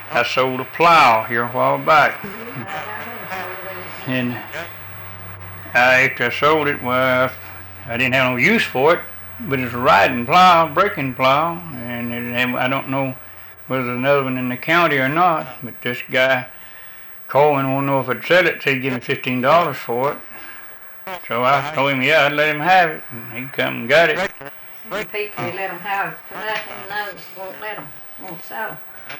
I sold a plow here a while back, and after I sold it, well, I didn't have no use for it, but it's a riding plow, breaking plow, and I don't know whether there's another one in the county or not, but this guy called and wanted to know if I'd sell it, said he'd give me $15 for it. So I told him, yeah, I'd let him have it, and he come and got it. The people you let them have it for nothing, and those won't let them, won't sell.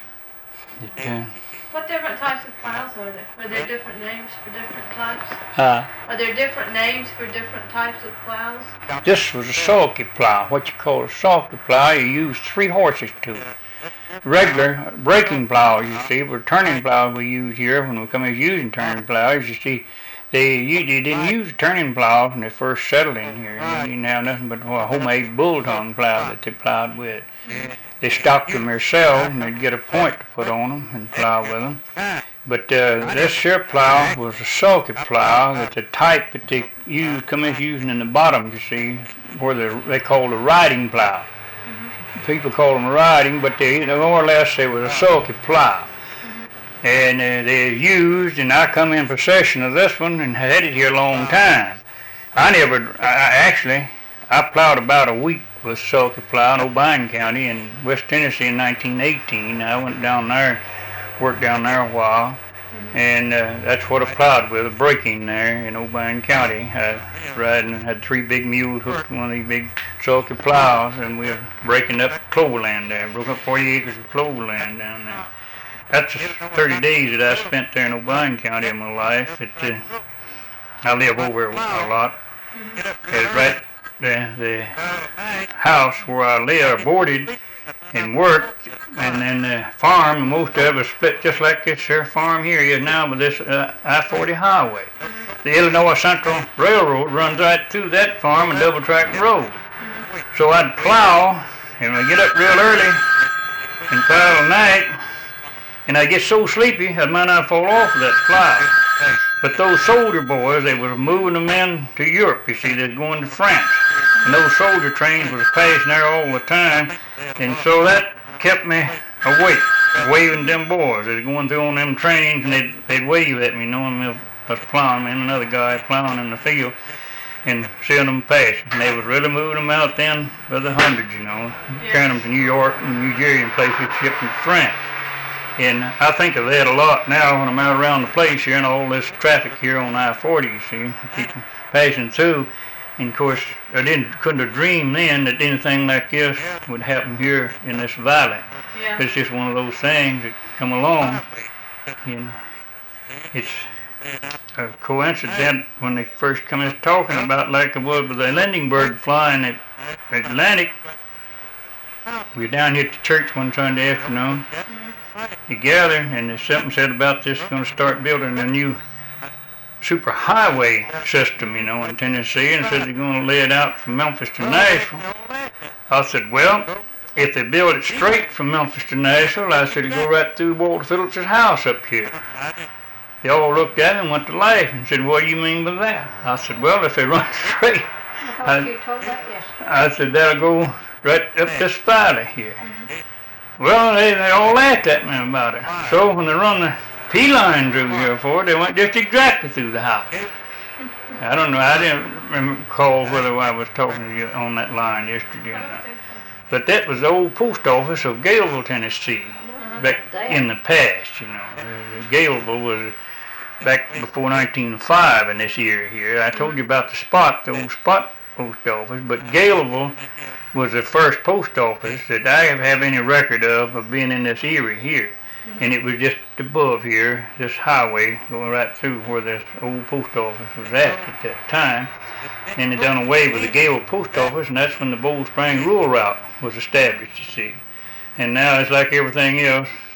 What different types of plows are there? Are there different names for different types? Huh? Are there different names for different types of plows? This was a sulky plow, what you call a sulky plow. You use 3 horses to it. Regular breaking plows, you see, but turning plows we use here when we come in using turning plows, you see, they didn't use turning plows when they first settled in here. They didn't have nothing but a homemade bull tongue plow that they plowed with. They stocked them themselves, and they'd get a point to put on them and plow with them. But this here plow was a sulky plow. That's a type that they come in using in the bottom, you see, where they call the riding plow. People call them riding, but more or less they was a sulky plow. And they used, and I come in possession of this one and had it here a long time. I plowed about a week with sulky plow in O'Brien County in West Tennessee in 1918. I went down there, worked down there a while, and that's what I plowed with, a breaking there in O'Brien County. I had 3 big mules hooked to one of these big sulky plows, and we were breaking up cloverland there, broke up 40 acres of cloverland down there. That's 30 days that I spent there in O'Brien County in my life. I live over a lot. It's right the house where I live, boarded and worked, and then the farm, most of it was split just like this here farm here is now with this I-40 highway. The Illinois Central Railroad runs right through that farm and double-track road. So I'd plow, and I'd get up real early and plow all night, and I'd get so sleepy I might not fall off of that plow. But those soldier boys, they was moving them in to Europe, you see, they're going to France. And those soldier trains was passing there all the time, and so that kept me awake, waving them boys. They was going through on them trains, and they'd wave at me, knowing I was plowing, and another guy plowing in the field, and seeing them pass. And they was really moving them out then by the hundreds, you know, carrying them to New York and New Jersey and places, shipping them to France. And I think of that a lot now when I'm out around the place here and all this traffic here on I-40, you see, people passing through. And of course, I couldn't have dreamed then that anything like this would happen here in this valley. Yeah. It's just one of those things that come along. And it's a coincidence when they first come in talking about like it was with the landing bird flying at Atlantic. We were down here at the church one Sunday afternoon. Together, and there's something said about this going to start building a new super highway system, you know, in Tennessee, and said they're going to lay it out from Memphis to Nashville. I said, well, if they build it straight from Memphis to Nashville, I said, it'll go right through Walter Phillips' house up here. They all looked at me and went to laugh and said, what do you mean by that? I said, well, if they run straight, I said, that'll go right up this valley here. Well, they all laughed at me about it. So when they run the P-line through here for it, they went just exactly through the house. I don't know, I didn't recall whether I was talking to you on that line yesterday or not. But that was the old post office of Galeville, Tennessee, back in the past, you know. Galeville was back before 1905 in this area here. I told you about the old Spot post office, but Galeville was the first post office that I have any record of being in this area here. And it was just above here, this highway going right through where this old post office was at that time. And they done away with the Galeville post office, and that's when the Bold Spring Rural Route was established, you see. And now it's like everything else.